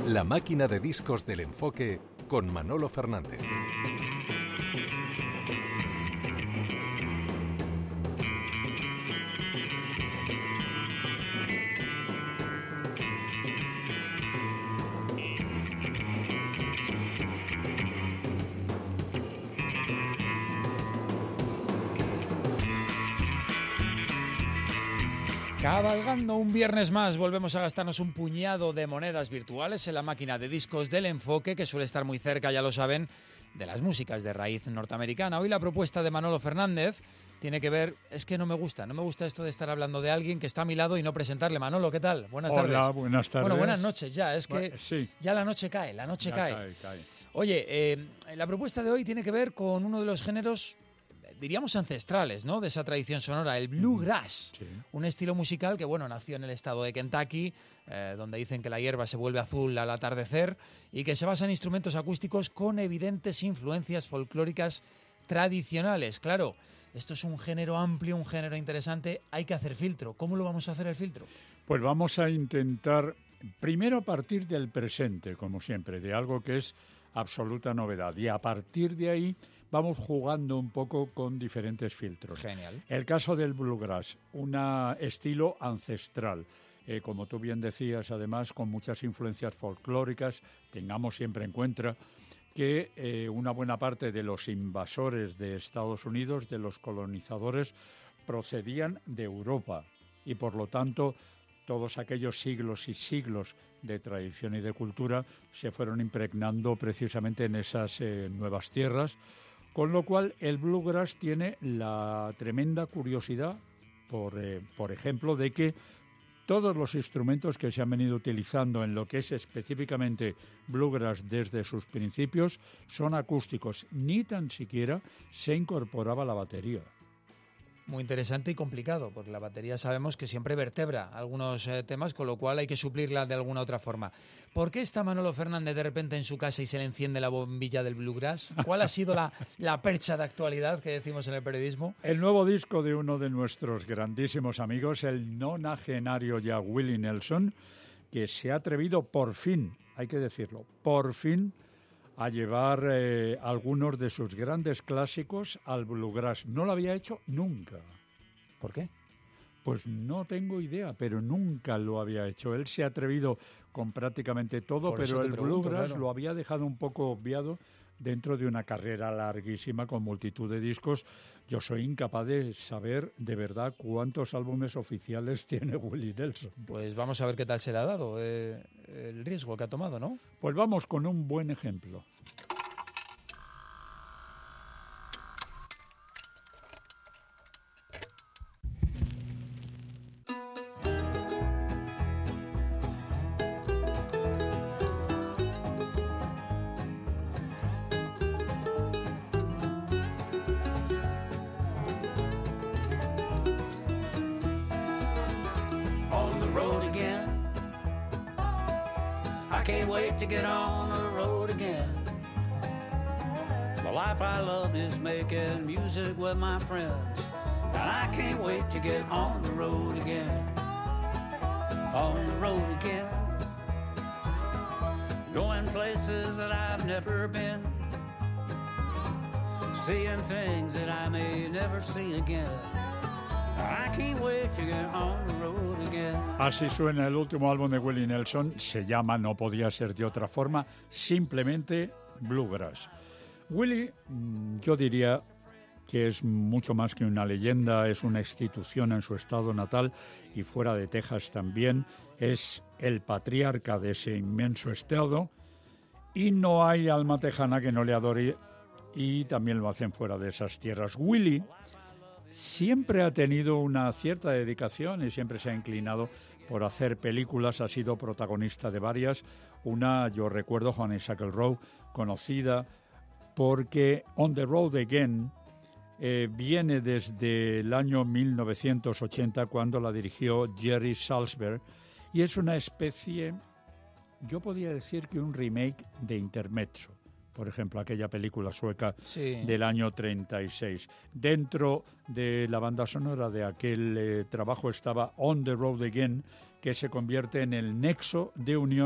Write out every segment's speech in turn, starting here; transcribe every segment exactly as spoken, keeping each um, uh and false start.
La máquina de discos del enfoque con Manolo Fernández. Cabalgando un viernes más, volvemos a gastarnos un puñado de monedas virtuales en la máquina de discos del enfoque, que suele estar muy cerca, ya lo saben, de las músicas de raíz norteamericana. Hoy la propuesta de Manolo Fernández tiene que ver, es que no me gusta, no me gusta esto de estar hablando de alguien que está a mi lado y no presentarle. Manolo, ¿qué tal? Buenas Hola, tardes. Hola, buenas tardes. Bueno, buenas noches ya, es que bueno, sí. ya la noche cae, la noche ya cae. cae, cae. Oye, eh, la propuesta de hoy tiene que ver con uno de los géneros, diríamos ancestrales, ¿no?, de esa tradición sonora, el bluegrass. Sí. Un estilo musical que, bueno, nació en el estado de Kentucky, eh, donde dicen que la hierba se vuelve azul al atardecer y que se basa en instrumentos acústicos con evidentes influencias folclóricas tradicionales. Claro, esto es un género amplio, un género interesante, hay que hacer filtro. ¿Cómo lo vamos a hacer el filtro? Pues vamos a intentar, primero, partir del presente, como siempre, de algo que es absoluta novedad, y a partir de ahí vamos jugando un poco con diferentes filtros. Genial. El caso del bluegrass, un estilo ancestral, eh, como tú bien decías, además con muchas influencias folclóricas. Tengamos siempre en cuenta que eh, una buena parte de los invasores de Estados Unidos, de los colonizadores, procedían de Europa y por lo tanto todos aquellos siglos y siglos de tradición y de cultura se fueron impregnando precisamente en esas eh, nuevas tierras, con lo cual el bluegrass tiene la tremenda curiosidad, por, eh, por ejemplo, de que todos los instrumentos que se han venido utilizando en lo que es específicamente bluegrass desde sus principios son acústicos, ni tan siquiera se incorporaba la batería. Muy interesante y complicado, porque la batería sabemos que siempre vertebra algunos eh, temas, con lo cual hay que suplirla de alguna otra forma. ¿Por qué está Manolo Fernández de repente en su casa y se le enciende la bombilla del bluegrass? ¿Cuál ha sido la, la percha de actualidad que decimos en el periodismo? El nuevo disco de uno de nuestros grandísimos amigos, el nonagenario ya Willie Nelson, que se ha atrevido por fin, hay que decirlo, por fin, a llevar eh, algunos de sus grandes clásicos al bluegrass. No lo había hecho nunca. ¿Por qué? Pues no tengo idea, pero nunca lo había hecho. Él se ha atrevido con prácticamente todo, Por pero el pregunto, bluegrass claro. lo había dejado un poco obviado dentro de una carrera larguísima con multitud de discos. Yo soy incapaz de saber de verdad cuántos álbumes oficiales tiene Willie Nelson. Pues vamos a ver qué tal se le ha dado eh, el riesgo que ha tomado, ¿no? Pues vamos con un buen ejemplo. Can't wait to get on the road again. The life I love is making music with my friends, and I can't wait to get on the road again. On the road again. Going places that I've never been, seeing things that I may never see again. I can't wait to get on the road again. Así suena el último álbum de Willie Nelson. Se llama, no podía ser de otra forma, simplemente Bluegrass. Willie, yo diría que es mucho más que una leyenda, es una institución en su estado natal y fuera de Texas también. Es el patriarca de ese inmenso estado y no hay alma tejana que no le adore, y también lo hacen fuera de esas tierras. Willie siempre ha tenido una cierta dedicación y siempre se ha inclinado por hacer películas, ha sido protagonista de varias. Una, yo recuerdo, Honeysuckle Row, conocida porque On the Road Again eh, viene desde el año mil novecientos ochenta, cuando la dirigió Jerry Salzberg, y es una especie, yo podría decir que un remake de Intermezzo. Por ejemplo, aquella película sueca sí. del año treinta y seis. Dentro de la banda sonora de aquel eh, trabajo estaba On the Road Again, que se convierte en el nexo de unión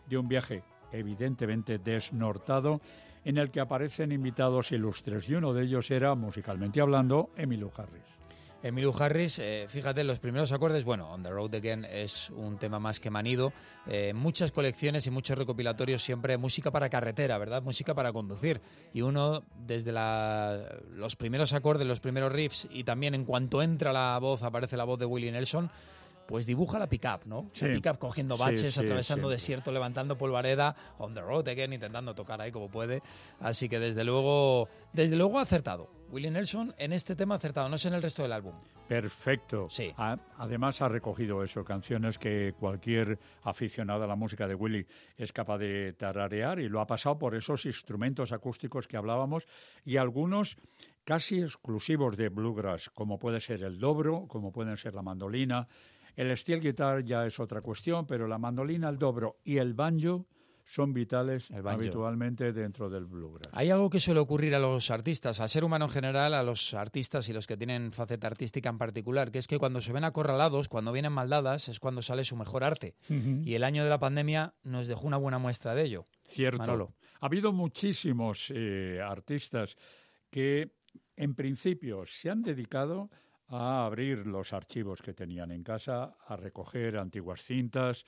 de un viaje evidentemente desnortado en el que aparecen invitados ilustres y uno de ellos era, musicalmente hablando, Emmylou Harris. Emmylou Harris, eh, fíjate, los primeros acordes, bueno, On the Road Again es un tema más que manido. Eh, muchas colecciones y muchos recopilatorios siempre música para carretera, ¿verdad? Música para conducir. Y uno, desde la, los primeros acordes, los primeros riffs, y también en cuanto entra la voz, aparece la voz de Willie Nelson, pues dibuja la pick-up, ¿no? Sí. La pick-up cogiendo baches, sí, sí, atravesando sí. desierto, levantando polvareda, On the Road Again, intentando tocar ahí como puede. Así que desde luego, desde luego ha acertado. Willie Nelson en este tema ha acertado, no sé en el resto del álbum. Perfecto. Sí. A- además ha recogido eso, canciones que cualquier aficionado a la música de Willie es capaz de tararear, y lo ha pasado por esos instrumentos acústicos que hablábamos y algunos casi exclusivos de bluegrass, como puede ser el dobro, como pueden ser la mandolina. El steel guitar ya es otra cuestión, pero la mandolina, el dobro y el banjo son vitales El banjo. habitualmente dentro del bluegrass. Hay algo que suele ocurrir a los artistas, al ser humano en general, a los artistas y los que tienen faceta artística en particular, que es que cuando se ven acorralados, cuando vienen maldadas, es cuando sale su mejor arte. Ujú. Y el año de la pandemia nos dejó una buena muestra de ello. Cierto. Manolo. Ha habido muchísimos eh, artistas que en principio se han dedicado a abrir los archivos que tenían en casa, a recoger antiguas cintas,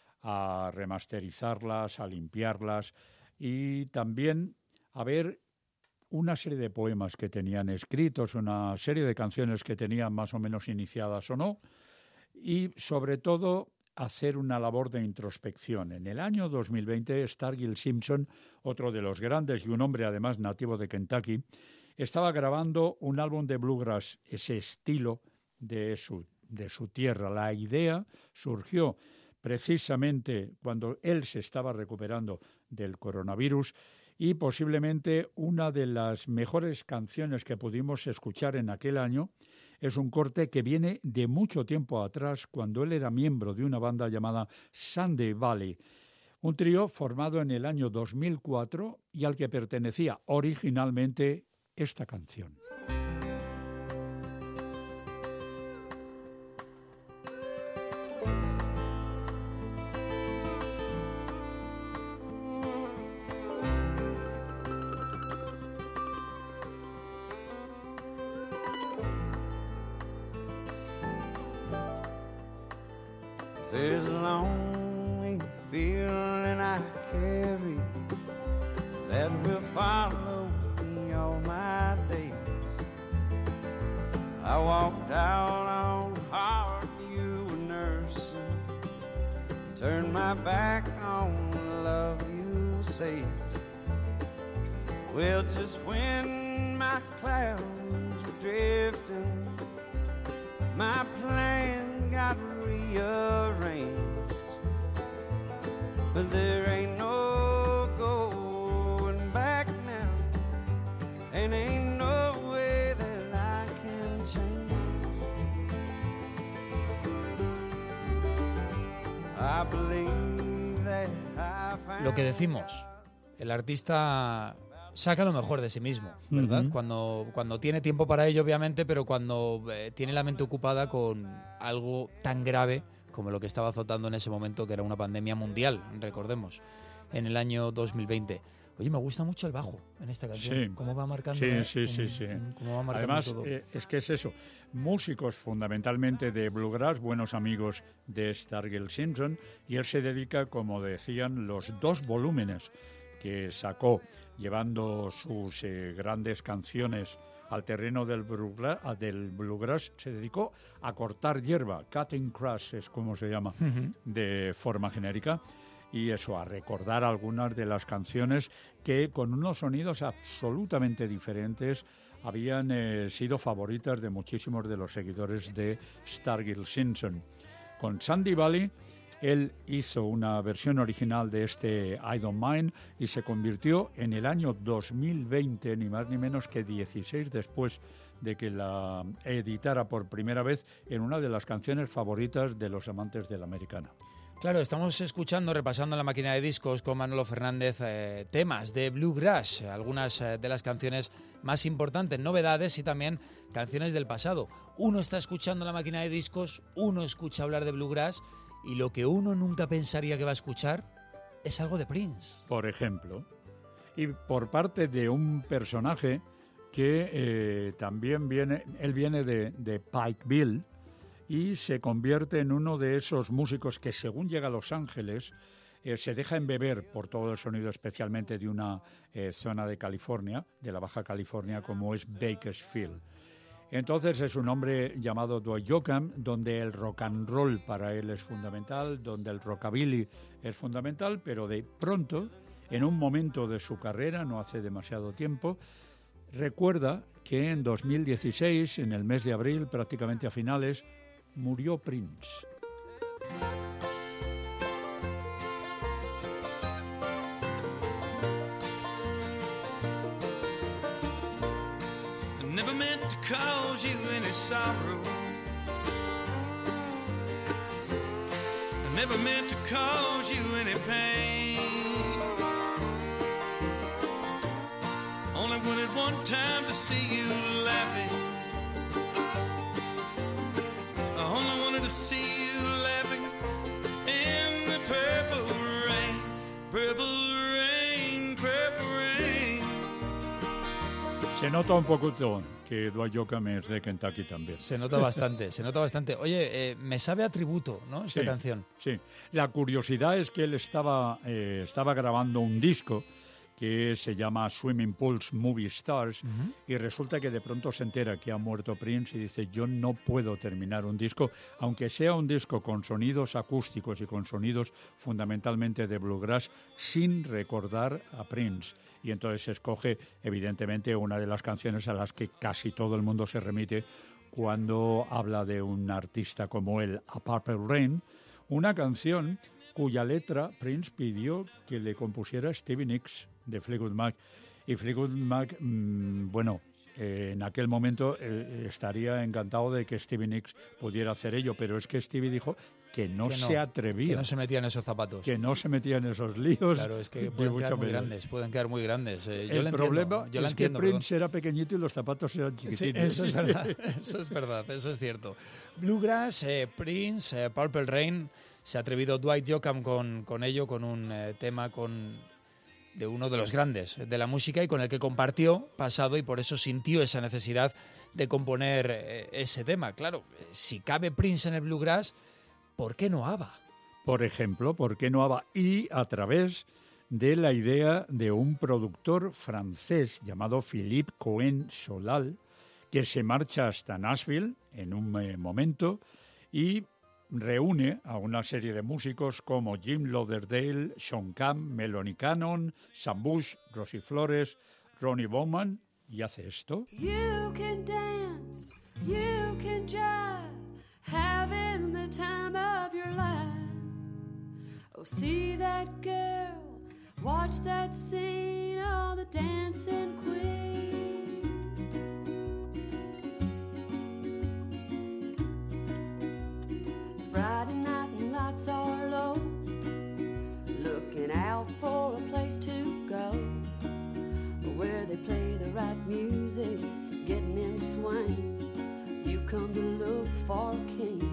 a remasterizarlas, a limpiarlas y también a ver una serie de poemas que tenían escritos, una serie de canciones que tenían más o menos iniciadas o no, y sobre todo hacer una labor de introspección. En el año dos mil veinte, Stargill Simpson, otro de los grandes y un hombre además nativo de Kentucky, estaba grabando un álbum de bluegrass, ese estilo de su, de su tierra. La idea surgió precisamente cuando él se estaba recuperando del coronavirus, y posiblemente una de las mejores canciones que pudimos escuchar en aquel año es un corte que viene de mucho tiempo atrás, cuando él era miembro de una banda llamada Sunday Valley, un trío formado en el año dos mil cuatro y al que pertenecía originalmente esta canción. There's a lonely feeling I carry that will follow me all my days. I walked out on heart you were nursing, turned my back on the love you saved. Well, just when my clouds were drifting, my plan got rearranged, but there ain't no going back now, and ain't no way that I can change. I believe that I found Lo que decimos, el artista saca lo mejor de sí mismo, ¿verdad? Ujú. Cuando, cuando tiene tiempo para ello, obviamente, pero cuando eh, tiene la mente ocupada con algo tan grave como lo que estaba azotando en ese momento, que era una pandemia mundial, recordemos, en el año dos mil veinte. Oye, me gusta mucho el bajo en esta canción. Sí. Cómo va marcando. Sí, eh, sí, en- sí, sí. en- cómo va marcando Además, todo. eh, es que es eso. Músicos fundamentalmente de bluegrass, buenos amigos de Stargill Simpson, y él se dedica, como decían, los dos volúmenes que sacó, llevando sus eh, grandes canciones al terreno del bluegrass, del bluegrass, se dedicó a cortar hierba, cutting grass es como se llama Ujú. de forma genérica, y eso, a recordar algunas de las canciones que con unos sonidos absolutamente diferentes habían eh, sido favoritas de muchísimos de los seguidores de Stargill Simpson. Con Sandy Valley, él hizo una versión original de este I Don't Mind y se convirtió en el año dos mil veinte, ni más ni menos que dieciséis después de que la editara por primera vez, en una de las canciones favoritas de los amantes de la americana. Claro, estamos escuchando, repasando en la máquina de discos con Manolo Fernández, eh, temas de bluegrass, algunas eh, de las canciones más importantes, novedades y también canciones del pasado. Uno está escuchando en la máquina de discos, uno escucha hablar de bluegrass y lo que uno nunca pensaría que va a escuchar, es algo de Prince. Por ejemplo. Y por parte de un personaje que eh, también viene, él viene de, de Pikeville y se convierte en uno de esos músicos que según llega a Los Ángeles eh, se deja embeber por todo el sonido, especialmente de una eh, zona de California, de la Baja California, como es Bakersfield. Entonces es un hombre llamado Dwight Yoakam, donde el rock and roll para él es fundamental, donde el rockabilly es fundamental, pero de pronto, en un momento de su carrera, no hace demasiado tiempo, recuerda que en dos mil dieciséis, en el mes de abril, prácticamente a finales, murió Prince. Never meant to cause you any sorrow. I never meant to cause you any pain. Only wanted one time to see you laughing. I only wanted to see you laughing in the purple rain, purple rain, purple rain. Se nota un poquito que Dwight Yoakam es de Kentucky también. Se nota bastante, se nota bastante. Oye, eh, me sabe a tributo, ¿no? Esta sí, canción. Sí. La curiosidad es que él estaba, eh, estaba grabando un disco que se llama Swimming Pools Movie Stars, uh-huh. y resulta que de pronto se entera que ha muerto Prince y dice, yo no puedo terminar un disco, aunque sea un disco con sonidos acústicos y con sonidos fundamentalmente de bluegrass, sin recordar a Prince. Y entonces se escoge, evidentemente, una de las canciones a las que casi todo el mundo se remite cuando habla de un artista como él, A Purple Rain, una canción cuya letra Prince pidió que le compusiera Stevie Nicks de Fleetwood Mac. Y Fleetwood Mac, mmm, bueno, eh, en aquel momento eh, estaría encantado de que Stevie Nicks pudiera hacer ello, pero es que Stevie dijo que no, que no se atrevía. Que no se metía en esos zapatos. Que no se metía en esos líos. Claro, es que pueden quedar muy grandes, pueden quedar muy grandes. Eh, yo El problema yo es entiendo, que Prince perdón. era pequeñito y los zapatos eran chiquititos. Sí, eso es verdad, eso es verdad, eso es cierto. Bluegrass, eh, Prince, eh, Purple Rain, se ha atrevido Dwight Yoakam con, con ello, con un eh, tema con... de uno de los grandes de la música y con el que compartió pasado y por eso sintió esa necesidad de componer eh, ese tema. Claro, si cabe Prince en el bluegrass, ¿por qué no ABBA? Por ejemplo, ¿por qué no ABBA? Y a través de la idea de un productor francés llamado Philippe Cohen Solal, que se marcha hasta Nashville en un eh, momento y reúne a una serie de músicos como Jim Lauderdale, Sean Camp, Melanie Cannon, Sam Bush, Rosie Flores, Ronnie Bowman, y hace esto. You can dance, you can jive, having the time of your life. Oh, see that girl, watch that scene, oh, the dancing queen. Friday night and lights are low, looking out for a place to go, where they play the right music, getting in the swing. You come to look for a king.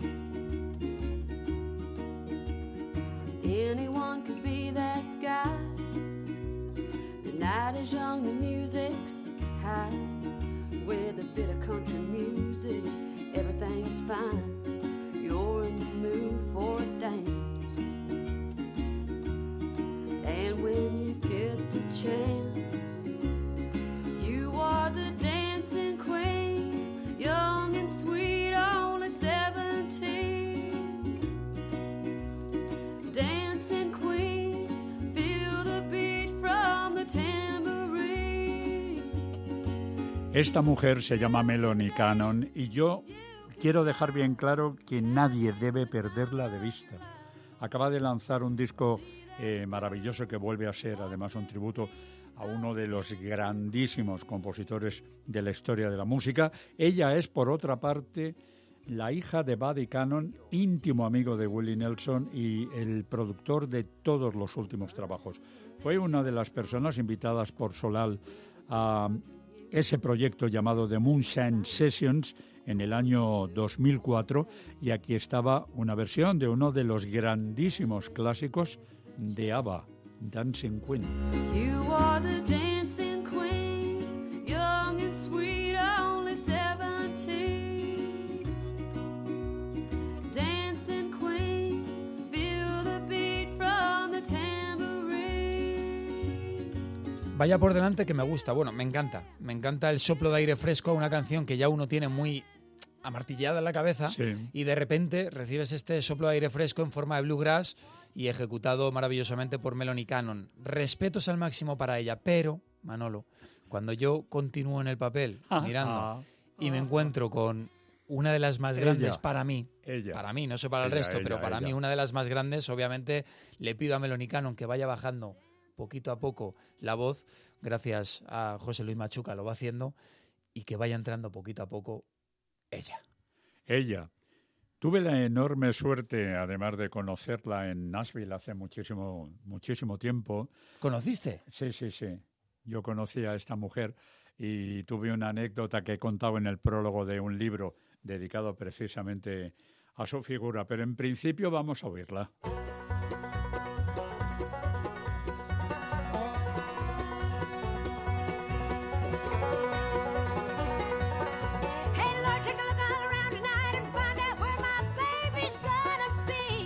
Anyone could be that guy. The night is young, the music's high. With a bit of country music, everything's fine. You're in the mood for a dance, and when you get the chance, you are the dancing queen, young and sweet, only seventeen. Dancing queen, feel the beat from the tambourine. Esta mujer se llama Melanie Cannon y yo quiero dejar bien claro que nadie debe perderla de vista. Acaba de lanzar un disco eh, maravilloso que vuelve a ser además un tributo a uno de los grandísimos compositores de la historia de la música. Ella es, por otra parte, la hija de Buddy Cannon, íntimo amigo de Willie Nelson y el productor de todos los últimos trabajos. Fue una de las personas invitadas por Solal a ese proyecto llamado The Moonshine Sessions en el año dos mil cuatro, y aquí estaba una versión de uno de los grandísimos clásicos de ABBA, Dancing Queen. You are the dancing queen, young and sweet, only seventeen. Dancing queen, feel the beat from the tambourine. Vaya por delante que me gusta, bueno, me encanta. Me encanta el soplo de aire fresco a una canción que ya uno tiene muy amartillada en la cabeza, Sí. y de repente recibes este soplo de aire fresco en forma de bluegrass y ejecutado maravillosamente por Melanie Cannon. Respetos al máximo para ella, pero, Manolo, cuando yo continúo en el papel mirando y me encuentro con una de las más grandes Ella. para mí, Ella. para mí, no sé para el Ella, resto, ella, pero para ella. mí una de las más grandes, obviamente le pido a Melanie Cannon que vaya bajando poquito a poco la voz, gracias a José Luis Machuca lo va haciendo, y que vaya entrando poquito a poco ella. Ella. Tuve la enorme suerte, además de conocerla en Nashville hace muchísimo, muchísimo tiempo. ¿Conociste? Sí, sí, sí. Yo conocí a esta mujer y tuve una anécdota que he contado en el prólogo de un libro dedicado precisamente a su figura, pero en principio vamos a oírla. Hey, Lord, take a look all around tonight and find out where my baby's gonna be.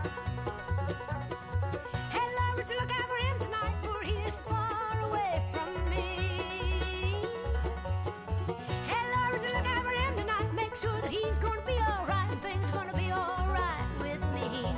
Hey, Lord, would you look out for him tonight, for he is far away from me. Hey, Lord, would you look out for him tonight, make sure that he's gonna be all right, and things gonna be all right with me.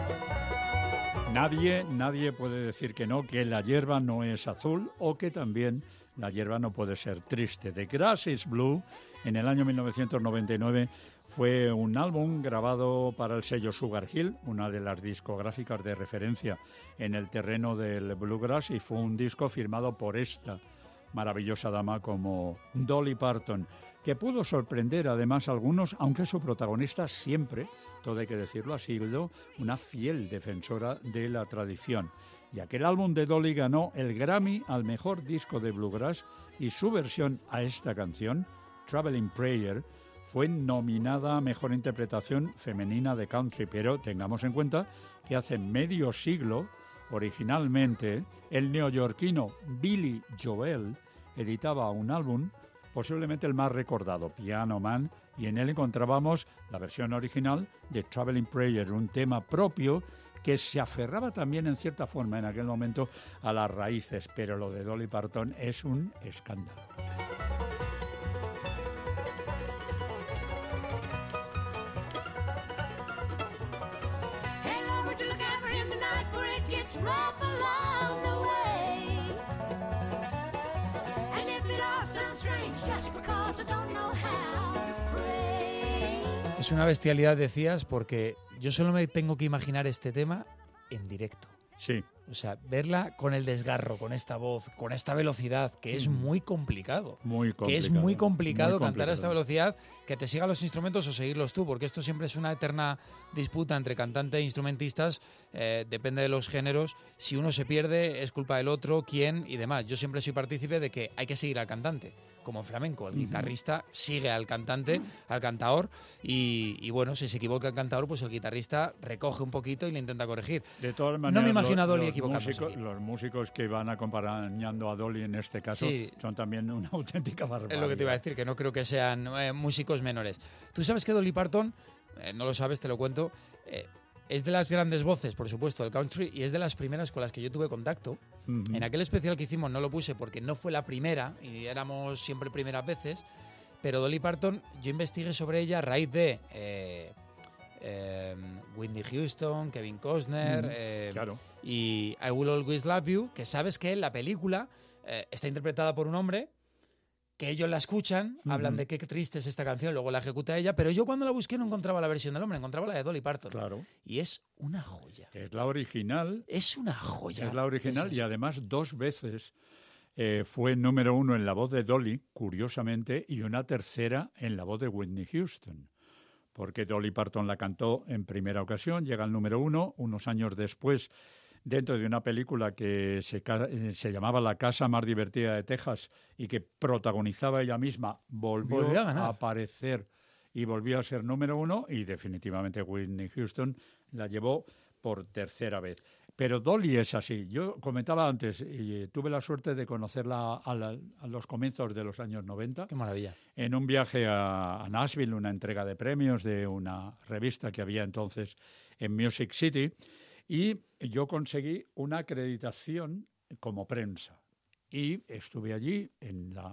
Nadie, nadie puede decir que no, que la hierba no es azul o que también la hierba no puede ser triste. The Grass is Blue, en el año mil novecientos noventa y nueve, fue un álbum grabado para el sello Sugar Hill, una de las discográficas de referencia en el terreno del bluegrass, y fue un disco firmado por esta maravillosa dama como Dolly Parton, que pudo sorprender además a algunos, aunque su protagonista siempre, todo hay que decirlo, ha sido una fiel defensora de la tradición. Y aquel álbum de Dolly ganó el Grammy al mejor disco de bluegrass, y su versión a esta canción, Traveling Prayer, fue nominada a mejor interpretación femenina de country. Pero tengamos en cuenta que hace medio siglo, originalmente, el neoyorquino Billy Joel editaba un álbum, posiblemente el más recordado, Piano Man, y en él encontrábamos la versión original de Traveling Prayer, un tema propio que se aferraba también en cierta forma en aquel momento a las raíces, pero lo de Dolly Parton es un escándalo. Hey, Lord, would you look out for him tonight, for it gets rough along the way. And if it all sounds strange, just because I don't know how to pray. Es una bestialidad, decías, porque yo solo me tengo que imaginar este tema en directo. Sí. O sea, verla con el desgarro, con esta voz, con esta velocidad, que es muy complicado. Muy complicado. Que es muy complicado muy cantar a complicado. esta velocidad, que te sigan los instrumentos o seguirlos tú, porque esto siempre es una eterna disputa entre cantante e instrumentistas, eh, depende de los géneros. Si uno se pierde, es culpa del otro, quién y demás. Yo siempre soy partícipe de que hay que seguir al cantante, como en flamenco. El guitarrista sigue al cantante, al cantaor, y, y bueno, si se equivoca el cantaor, pues el guitarrista recoge un poquito y le intenta corregir. De todas maneras, No me imagino a los- Dolly los equivocándose músicos, aquí. los músicos que van acompañando a Dolly en este caso Sí. son también una auténtica barbaridad. Es lo que te iba a decir, que no creo que sean eh, músicos menores. Tú sabes que Dolly Parton, eh, no lo sabes, te lo cuento, eh, es de las grandes voces, por supuesto, del country, y es de las primeras con las que yo tuve contacto. Ujú. En aquel especial que hicimos no lo puse porque no fue la primera, y éramos siempre primeras veces, pero Dolly Parton, yo investigué sobre ella a raíz de eh, eh, Whitney Houston, Kevin Costner, Mm, eh, claro. y I Will Always Love You, que sabes que en la película eh, está interpretada por un hombre, que ellos la escuchan, Ujú. hablan de qué triste es esta canción, luego la ejecuta ella, pero yo cuando la busqué no encontraba la versión del hombre, encontraba la de Dolly Parton. Claro. Y es una joya. Es la original, Es una joya. es la original Es y además dos veces eh, fue número uno en la voz de Dolly, curiosamente, y una tercera en la voz de Whitney Houston. Porque Dolly Parton la cantó en primera ocasión, llega al número uno, unos años después, dentro de una película que se, ca- eh, se llamaba La casa más divertida de Texas y que protagonizaba ella misma, volvió, Volvió a ganar. aparecer y volvió a ser número uno, y definitivamente Whitney Houston la llevó por tercera vez. Pero Dolly es así. Yo comentaba antes, y tuve la suerte de conocerla a, la, a los comienzos de los años noventa. Qué maravilla. En un viaje a, a Nashville, una entrega de premios de una revista que había entonces en Music City, y yo conseguí una acreditación como prensa. Y estuve allí en la...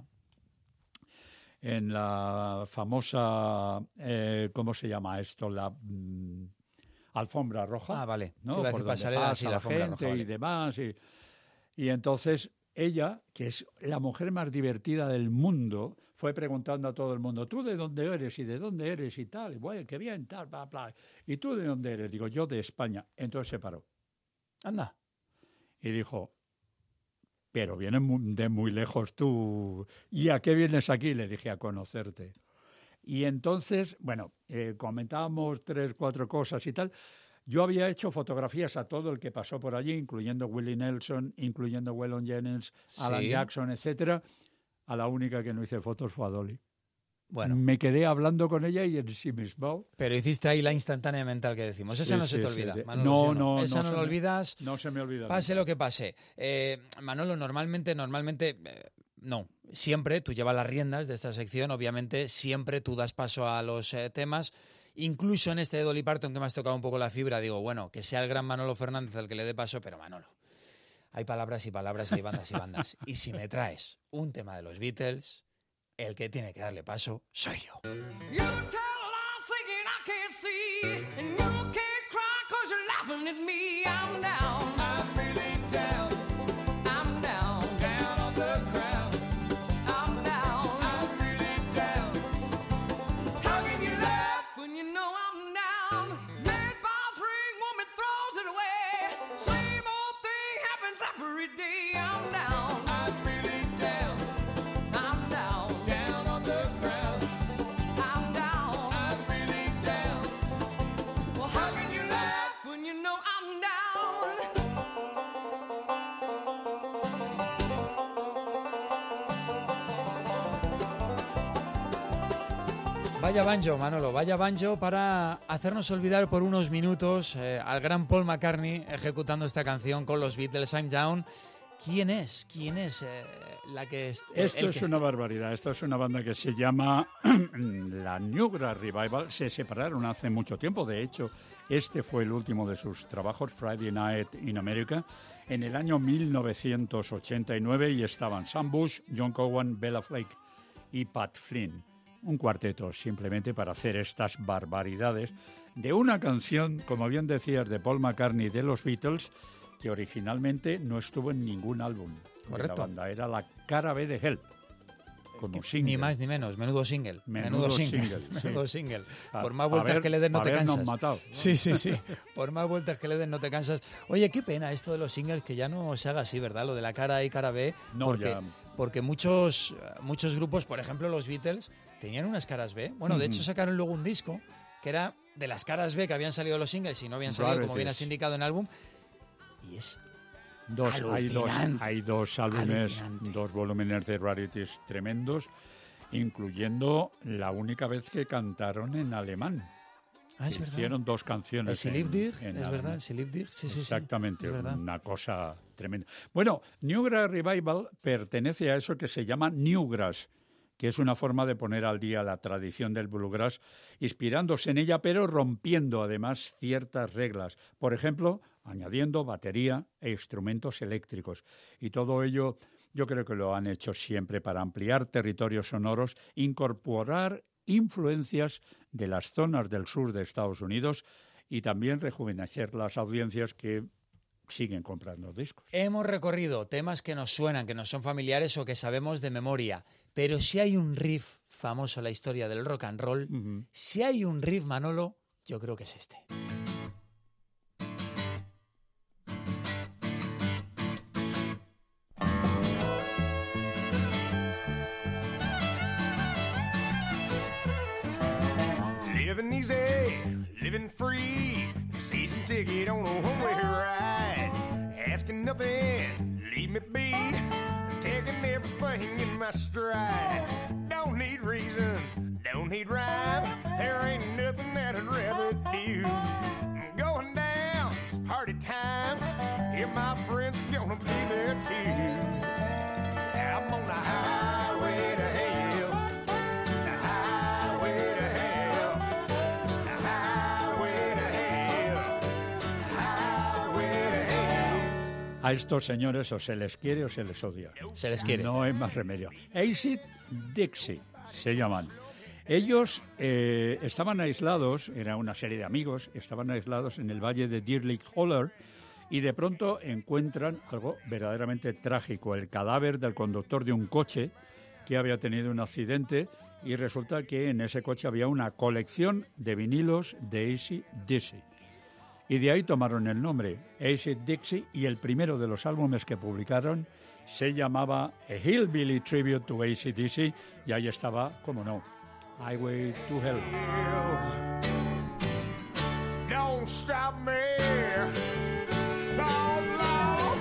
en la famosa, eh, ¿cómo se llama esto? La mm, alfombra roja. Ah, vale. ¿no? Te iba a Por decir donde pasarela, pasa sí, la, la alfombra gente roja, y vale. demás. Y, y entonces ella, que es la mujer más divertida del mundo, fue preguntando a todo el mundo, ¿tú de dónde eres? ¿Y de dónde eres? Y tal. Y bueno, qué bien, tal, bla, bla. ¿Y tú de dónde eres? Digo, yo de España. Entonces se paró. Anda. Y dijo, pero vienes de muy lejos tú. ¿Y a qué vienes aquí? Le dije, a conocerte. Y entonces, bueno, eh, comentábamos tres, cuatro cosas y tal. Yo había hecho fotografías a todo el que pasó por allí, incluyendo Willie Nelson, incluyendo Waylon Jennings, Sí. Alan Jackson, etcétera. A la única que no hice fotos fue a Dolly. Bueno, Me quedé hablando con ella y en sí mismo. pero hiciste ahí la instantánea mental que decimos. Esa Sí, no se sí, te sí, olvida, sí. Manolo, No, ¿sí o no, Esa no no se la me- olvidas. No se me olvida. Pase nunca. lo que pase. Eh, Manolo, normalmente, normalmente, eh, no, siempre tú llevas las riendas de esta sección, obviamente, siempre tú das paso a los eh, temas. Incluso en este de Dolly Parton, que me has tocado un poco la fibra, digo, bueno, que sea el gran Manolo Fernández el que le dé paso, pero Manolo, hay palabras y palabras y hay bandas y bandas. Y si me traes un tema de los Beatles, el que tiene que darle paso soy yo. You tell a lie thinking I can't see, and you can't cry 'cause you're laughing at me. I'm down. I'm really down. I'm down. Down on the ground. I'm down. I'm really down. How can you laugh when you know I'm down? Made by a freak woman throws it away. Same old thing happens every day. I'm down. I'm really down. I'm down. Down on the ground. I'm down. I'm really down. Well, how can you laugh when you know I'm down? Vaya banjo, Manolo, vaya banjo para hacernos olvidar por unos minutos eh, al gran Paul McCartney ejecutando esta canción con los Beatles, I'm Down. ¿Quién es? ¿Quién es eh, la que es? Esto el es que una está- barbaridad. Esto es una banda que se llama la Newgrass Revival. Se separaron hace mucho tiempo. De hecho, este fue el último de sus trabajos, Friday Night in America, en el año mil novecientos ochenta y nueve, y estaban Sam Bush, John Cowan, Bella Flake y Pat Flynn. Un cuarteto simplemente para hacer estas barbaridades de una canción, como bien decías, de Paul McCartney de los Beatles, que originalmente no estuvo en ningún álbum de Correcto. la banda. Era la cara B de Help, como single. Ni más ni menos, menudo single. Menudo Menudo, single. single, sí. Menudo single. A- Por más a vueltas ver- que le den no a te habernos cansas. matado. Sí, sí, sí. Por más vueltas que le den no te cansas. Oye, qué pena esto de los singles, que ya no se haga así, ¿verdad? Lo de la cara A y cara B. No, porque, ya. porque muchos, muchos grupos, por ejemplo los Beatles, tenían unas caras B. Bueno, de hecho sacaron luego un disco que era de las caras B que habían salido los singles y no habían salido, como bien Rarities. has indicado en el álbum. Y es Dos, hay, dos, Alucinante. hay dos álbumes, Alucinante. dos volúmenes de Rarities tremendos, incluyendo la única vez que cantaron en alemán. Ah, es verdad. Hicieron dos canciones. El Sie lieb en- dich, en es alemán. verdad, el Sie lieb dich, sí, sí, sí. Exactamente, es verdad. una cosa tremenda. Bueno, Newgrass Revival pertenece a eso que se llama Newgrass, que es una forma de poner al día la tradición del bluegrass, inspirándose en ella, pero rompiendo además ciertas reglas. Por ejemplo, añadiendo batería e instrumentos eléctricos. Y todo ello yo creo que lo han hecho siempre para ampliar territorios sonoros, incorporar influencias de las zonas del sur de Estados Unidos y también rejuvenecer las audiencias que siguen comprando discos. Hemos recorrido temas que nos suenan, que nos son familiares o que sabemos de memoria, pero si hay un riff famoso en la historia del rock and roll, Ujú. si hay un riff, Manolo, yo creo que es este. Living easy, living free, season ticket on a one-way ride. Asking nothing, leave me be, taking everything in my stride. Don't need reasons, don't need rhyme, there ain't nothing that I'd rather do. Going down, it's party time, friends are gonna be there too. I'm on the highway to hell, the highway to hell, the highway to hell, the highway to hell. A estos señores o se les quiere o se les odia. Se les quiere. No hay más remedio. Acid Dixie se llaman. Ellos eh, estaban aislados, era una serie de amigos, estaban aislados en el valle de Deer Lake Holler y de pronto encuentran algo verdaderamente trágico, el cadáver del conductor de un coche que había tenido un accidente y resulta que en ese coche había una colección de vinilos de Acid Dixie. Y de ahí tomaron el nombre, Acid Dixie, y el primero de los álbumes que publicaron se llamaba A Hillbilly Tribute to Acid Dixie y ahí estaba, cómo no, Highway to Hell. Don't stop me, Lord, Lord.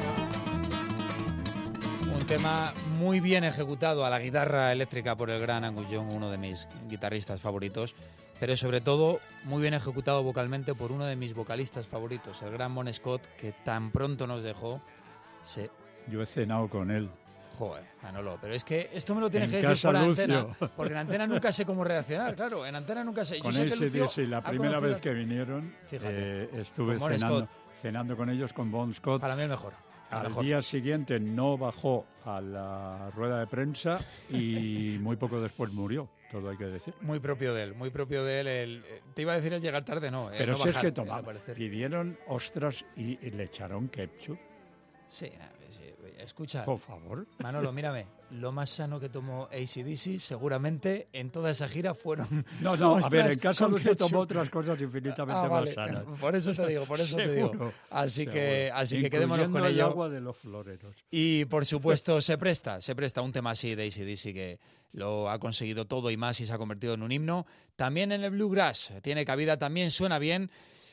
Un tema muy bien ejecutado a la guitarra eléctrica por el gran Angus Young, uno de mis guitarristas favoritos, pero sobre todo muy bien ejecutado vocalmente por uno de mis vocalistas favoritos, el gran Bon Scott, que tan pronto nos dejó. Se... Yo he cenado con él. Joder, Manolo, pero es que esto me lo tienes En que decir casa fuera de Lucio. antena, porque en antena nunca sé cómo reaccionar, claro, en antena nunca sé. Yo Con sé que ese Lucio sí, la ha primera conocido- vez que vinieron Fíjate, eh, estuve con Bon cenando, Scott. cenando con ellos con Bon Scott. Para mí el mejor. el Al mejor. día siguiente no bajó a la rueda de prensa y muy poco después murió, todo hay que decir. Muy propio de él, muy propio de él. El, eh, te iba a decir el llegar tarde, no. el Pero no si es bajar, que el tomaban, aparecer. pidieron ostras y, y le echaron ketchup, Sí, nada, sí, escucha, por favor. Manolo, mírame, lo más sano que tomó A C D C seguramente en toda esa gira fueron... No, no, a ostras ver, en casa con Lucio ketchup. tomó otras cosas infinitamente Ah, vale. más sanas. Por eso te digo, por eso te digo. Seguro, Así que, seguro. así que quedémonos con Incluyendo el ello. agua de los floreros. Y por supuesto se presta, se presta un tema así de A C D C que lo ha conseguido todo y más y se ha convertido en un himno. También en el bluegrass tiene cabida, también suena bien.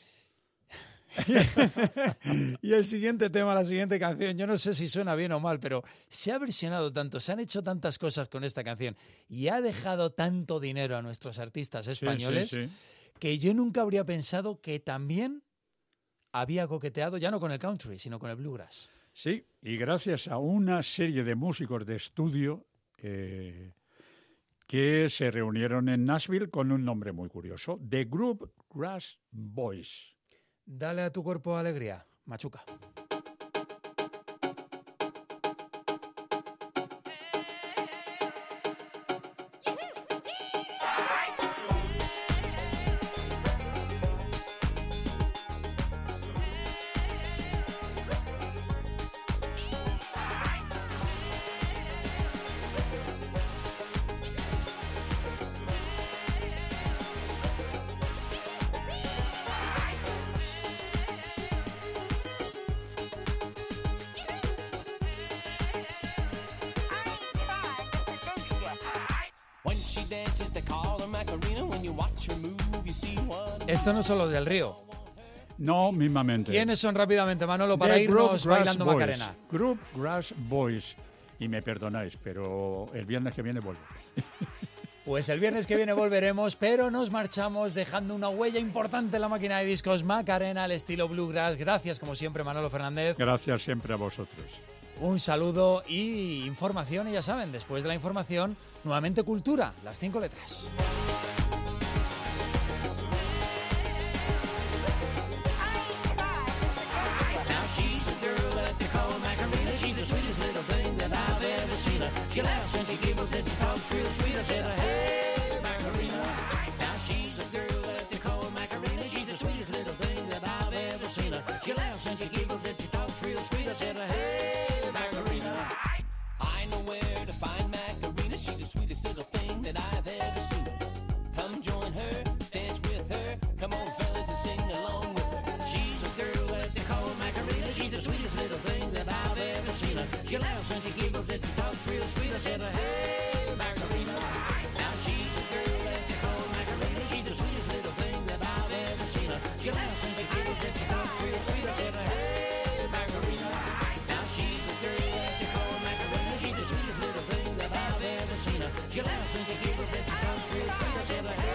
Y el siguiente tema, la siguiente canción, yo no sé si suena bien o mal, pero se ha versionado tanto, se han hecho tantas cosas con esta canción y ha dejado tanto dinero a nuestros artistas Sí, españoles sí, sí. que yo nunca habría pensado que también había coqueteado, ya no con el country, sino con el bluegrass. Sí, y gracias a una serie de músicos de estudio eh, que se reunieron en Nashville con un nombre muy curioso, The Group Grass Boys. Dale a tu cuerpo alegría, Machuca. When she dances, they call her Macarena. When you watch her move, you see what. Esto no es solo del Río. No, mismamente. ¿Quiénes son rápidamente, Manolo, para The irnos Group Grass bailando Boys. Macarena? Group Grass Boys. Y me perdonáis, pero el viernes que viene vuelvo. Pues el viernes que viene volveremos, pero nos marchamos dejando una huella importante en la máquina de discos Macarena al estilo bluegrass. Gracias, como siempre, Manolo Fernández. Gracias siempre a vosotros. Un saludo y información, y ya saben, después de la información, nuevamente cultura, las cinco letras. Now she's a girl that they call Macarena. She's the sweetest little thing that I've ever seen her. She laughs and she giggles and she talks real sweet. I said, hey, Macarena. Now she's a girl that they call Macarena. She's the sweetest little thing that I've ever seen her. She laughs and she giggles and she talks real sweet. I said, hey, Macarena. I know where to find Macarena. She's the sweetest little thing that I've ever seen. Come join her, dance with her. Come on, fellas, and sing along with her. She's a girl that they call Macarena. She's the sweetest little thing that I've ever seen her. She laughs and she giggles and she talks real sweet. I said, hey, Macarena. Now she's a girl that they call Macarena. She's the sweetest little thing that I've ever seen her. She laughs and she giggles and she talks real sweet. I said, hey, Macarena. Now she's a girl that they call Macarena. She's the sweetest little thing that I've ever seen her. She laughs and she giggles and she talks real sweet. I said, hey.